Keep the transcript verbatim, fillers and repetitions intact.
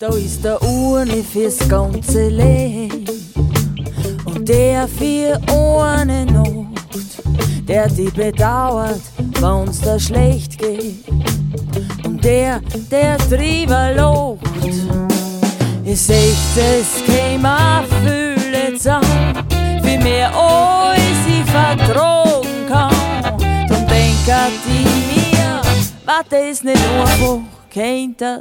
Da ist der Urne fürs ganze Leben und der für eine Nacht, der die bedauert, wenn's da schlecht geht und der, der drüber lobt. Ich seht, es käme viele zusammen, wie mehr als ich vertragen kann. Drum denkt die mir, was das nicht einfach, kennt das